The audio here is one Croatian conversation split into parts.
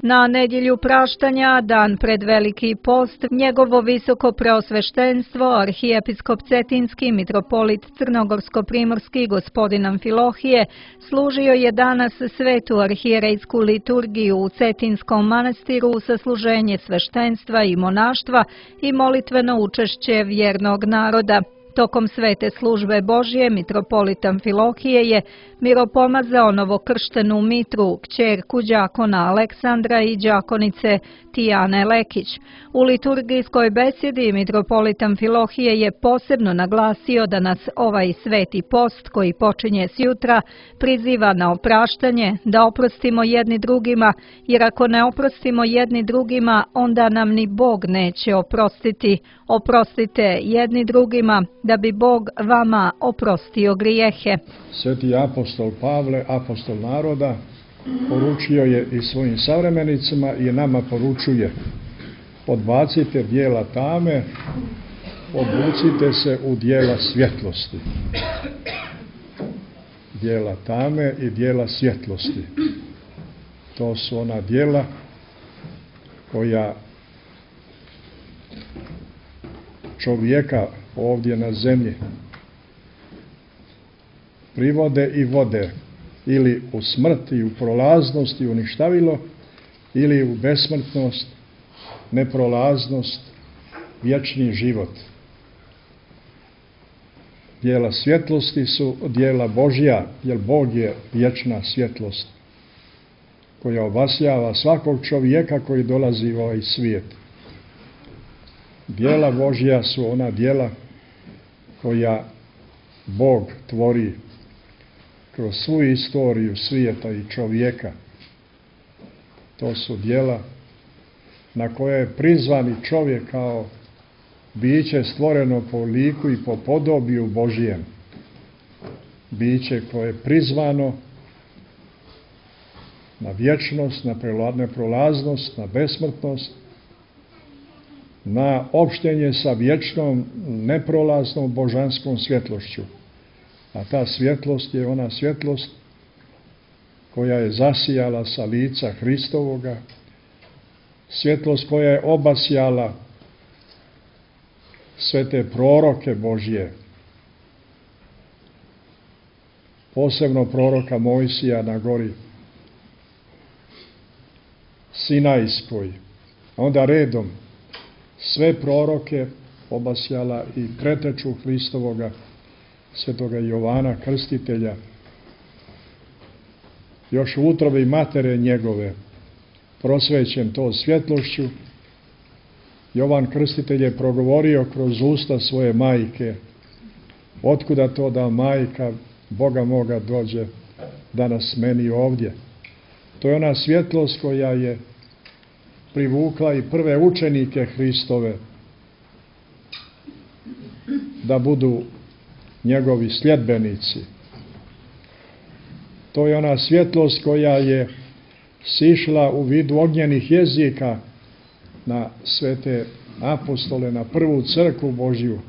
Na nedjelju praštanja, dan pred Veliki post, njegovo visoko preosveštenstvo, arhijepiskop Cetinski, mitropolit Crnogorsko-primorski gospodin Amfilohije, služio je danas svetu arhijerejsku liturgiju u Cetinskom manastiru sa služenje sveštenstva i monaštva i molitveno učešće vjernog naroda. Tokom svete službe Božje, mitropolit Amfilohije je miropomazao novokrštenu Mitru, kćerku đakona Aleksandra i đakonice Tijane Lekić. U liturgijskoj besjedi mitropolit Amfilohije je posebno naglasio da nas ovaj sveti post, koji počinje sjutra, priziva na opraštanje, da oprostimo jedni drugima, jer ako ne oprostimo jedni drugima, onda nam ni Bog neće oprostiti. Oprostite jedni drugima, da bi Bog vama oprostio grijehe. Sveti apostol Pavle, apostol naroda, poručio je i svojim savremenicima i nama poručuje: odbacite dijela tame, obucite se u dijela svjetlosti. Dijela tame i dijela svjetlosti. To su ona dijela koja čovjeka ovdje na zemlji privode i vode ili u smrt i u prolaznost i uništavilo, ili u besmrtnost, neprolaznost, vječni život. Dijela svjetlosti su dijela Božja, jer Bog je vječna svjetlost koja obasjava svakog čovjeka koji dolazi u ovaj svijet. Dijela Božja su ona dijela koja Bog tvori kroz svu istoriju svijeta i čovjeka. To su dijela na koje je prizvan i čovjek kao biće stvoreno po liku i po podobiju Božijem. Biće koje je prizvano na vječnost, na neprolaznost, na besmrtnost, na opštenje sa vječnom, neprolaznom božanskom svjetlošću. A ta svjetlost je ona svjetlost koja je zasijala sa lica Hristovoga, svjetlost koja je obasjala sve te proroke Božje, posebno proroka Mojsija na gori Sinajskoj, a onda redom sve proroke obasjala i preteču Hristovoga, svetoga Jovana Krstitelja, još u utrobi matere njegove, prosvećen to svjetlošću. Jovan Krstitelj je progovorio kroz usta svoje majke: otkuda to da majka Boga moga dođe danas meni ovdje? To je ona svjetlost koja je privukla i prve učenike Hristove da budu njegovi sljedbenici. To je ona svjetlost koja je sišla u vidu ognjenih jezika na svete apostole, na prvu crkvu Božju.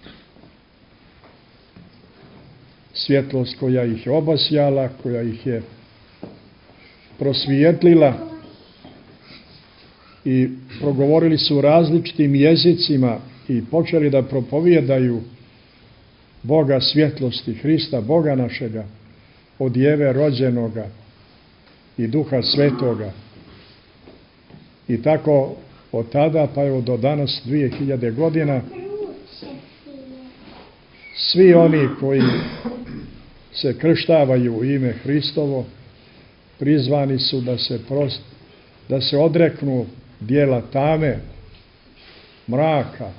Svjetlost koja ih je obasjala, koja ih je prosvijetlila i progovorili su različitim jezicima i počeli da propovijedaju Boga svjetlosti, Hrista, Boga našega, od Jeve rođenoga i Duha Svetoga. I tako od tada pa evo do danas 2000 godina svi oni koji se krštavaju u ime Hristovo prizvani su da se odreknu dijela tame, mraka,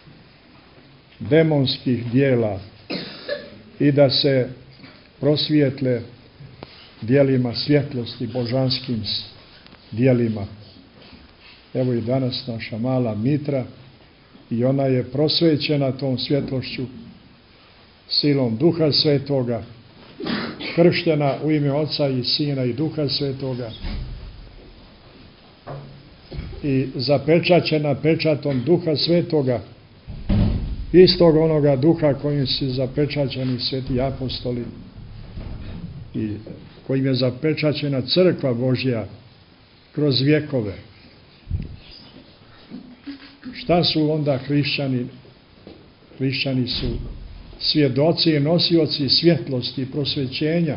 demonskih dijela i da se prosvijetle dijelima svjetlosti, božanskim dijelima. Evo i danas naša mala Mitra, i ona je prosvećena tom svjetlošću silom Duha Svetoga, krštena u ime Oca i Sina i Duha Svetoga i zapečaćena pečatom Duha Svetoga, istog onoga Duha kojim su zapečaćeni sveti apostoli i kojim je zapečaćena crkva Božja, kroz vjekove. Šta su onda hrišćani? Hrišćani su svjedoci i nosioci svjetlosti, prosvećenja,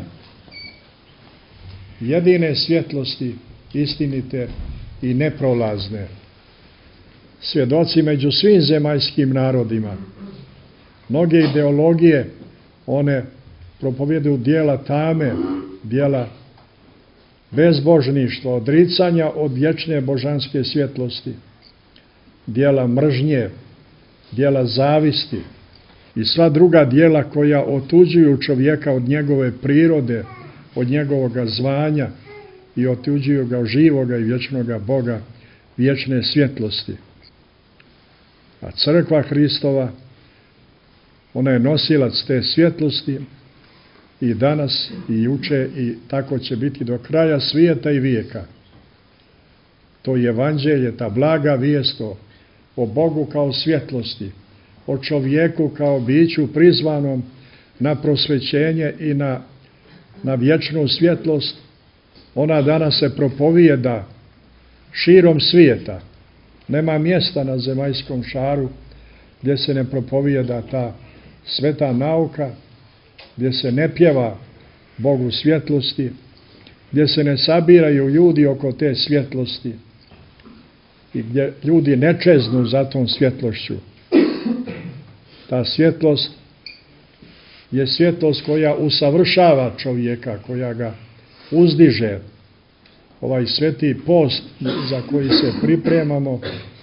jedine svjetlosti, istinite i neprolazne. Svjedoci među svim zemaljskim narodima. Mnoge ideologije, one propovjeduju dijela tame, dijela bezbožništva, odricanja od vječne božanske svjetlosti, dijela mržnje, dijela zavisti i sva druga dijela koja otuđuju čovjeka od njegove prirode, od njegovoga zvanja i otuđuju ga od živoga i vječnoga Boga, vječne svjetlosti. A crkva Hristova, ona je nosilac te svjetlosti i danas i juče i tako će biti do kraja svijeta i vijeka. To je evanđelje, ta blaga vijest o Bogu kao svjetlosti, o čovjeku kao biću prizvanom na prosvećenje i na vječnu svjetlost. Ona danas se propovijeda širom svijeta. Nema mjesta na zemaljskom šaru gdje se ne propovijeda ta sveta nauka, gdje se ne pjeva Bogu svjetlosti, gdje se ne sabiraju ljudi oko te svjetlosti i gdje ljudi ne čeznu za tom svjetlošću. Ta svjetlost je svjetlost koja usavršava čovjeka, koja ga uzdiže. Ovaj sveti post za koji se pripremamo,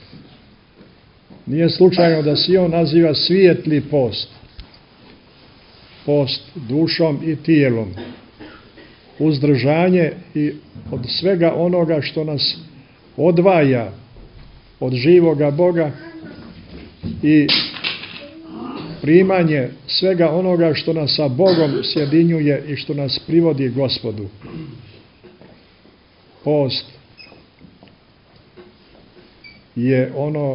nije slučajno da se on naziva svijetli post. Post dušom i tijelom. Uzdržanje i od svega onoga što nas odvaja od živoga Boga i primanje svega onoga što nas sa Bogom sjedinjuje i što nas privodi Gospodu. Post je ono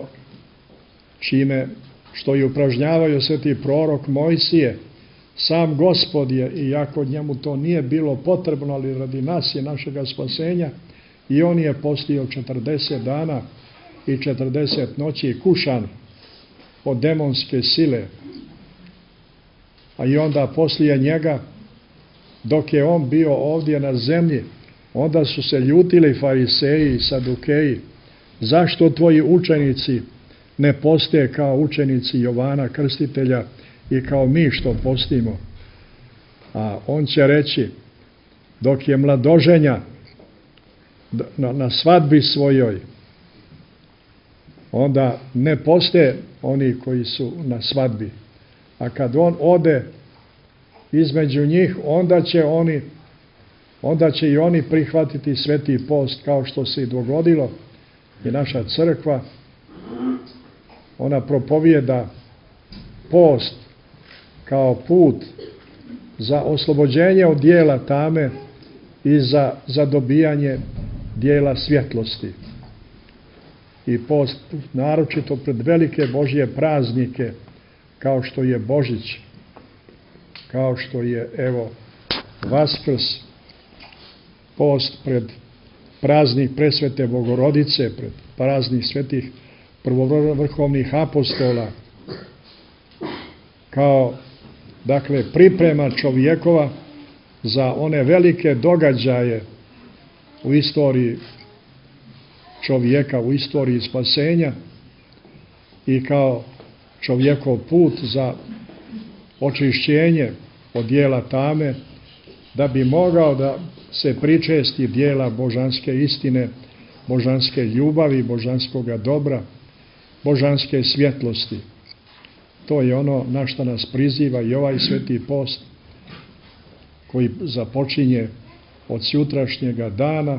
što je upražnjavao sveti prorok Mojsije. Sam Gospod je, iako njemu to nije bilo potrebno, ali radi nas je našega spasenja, i on je postio 40 dana i 40 noći kušan od demonske sile. A i onda poslije njega, dok je on bio ovdje na zemlji, onda su se ljutili fariseji i sadukeji. Zašto tvoji učenici ne poste kao učenici Jovana Krstitelja i kao mi što postimo? A on će reći, dok je mladoženja na svadbi svojoj, onda ne poste oni koji su na svadbi. A kad on ode između njih, onda će i oni prihvatiti sveti post, kao što se i dogodilo. I naša crkva, ona propovijeda post kao put za oslobođenje od dijela tame i za dobijanje dijela svjetlosti. I post naročito pred velike Božje praznike, kao što je Božić, kao što je, evo, Vaskrs, post pred praznik presvete Bogorodice, pred praznik svetih prvovrhovnih apostola, kao, dakle, priprema čovjekova za one velike događaje u istoriji čovjeka, u istoriji spasenja i kao čovjekov put za očišćenje od dijela tame, da bi mogao da se pričesti dijela božanske istine, božanske ljubavi, božanskoga dobra, božanske svjetlosti. To je ono na što nas priziva i ovaj sveti post koji započinje od sutrašnjega dana,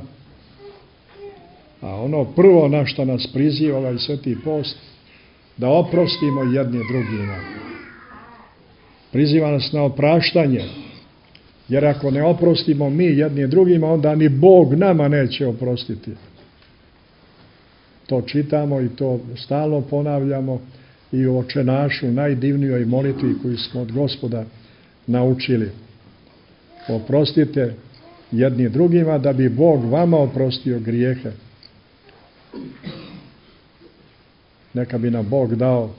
a ono prvo na što nas priziva ovaj sveti post, da oprostimo jedni drugima. Priziva nas na opraštanje, jer ako ne oprostimo mi jedni drugima, onda ni Bog nama neće oprostiti. To čitamo i to stalno ponavljamo i u očenašu, najdivnijoj molitvi koju smo od Gospoda naučili. Oprostite jedni drugima, da bi Bog vama oprostio grijehe. Neka bi nam Bog dao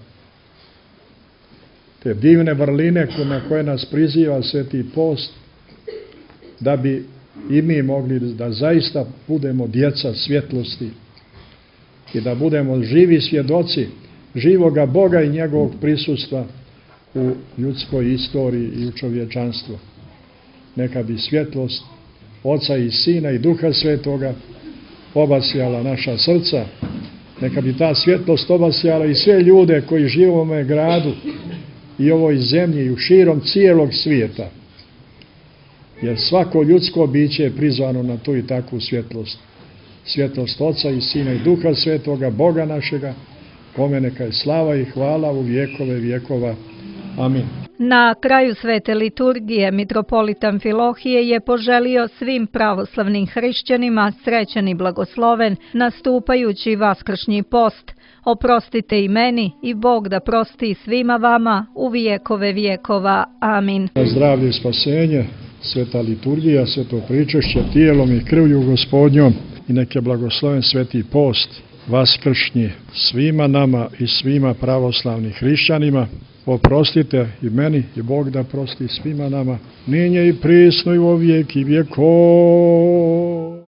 te divne vrline na koje nas priziva Sveti post, da bi i mi mogli da zaista budemo djeca svjetlosti i da budemo živi svjedoci živoga Boga i njegovog prisustva u ljudskoj istoriji i u čovječanstvu. Neka bi svjetlost Oca i Sina i Duha Svetoga obasjala naša srca. Neka bi ta svjetlost obasjala i sve ljude koji žive u ovome gradu i ovoj zemlji i u širom cijelog svijeta. Jer svako ljudsko biće je prizvano na tu i takvu svjetlost. Svjetlost Oca i Sina i Duha Svetoga, Boga našega, kome neka je slava i hvala u vjekove vjekova. Amin. Na kraju svete liturgije mitropolit Amfilohije je poželio svim pravoslavnim hrišćanima srećan i blagosloven nastupajući vaskršnji post. Oprostite i meni i Bog da prosti svima vama u vjekove vjekova. Amin. Na zdravlje i spasenje, sveta liturgija, sveto pričešće tijelom i krvlju Gospodnjom i neke blagosloven sveti post vaskršnji svima nama i svima pravoslavnim hrišćanima. Oprostite i meni i Bog da prosti svima nama, ninje i prisno i vo vijeki vjekov.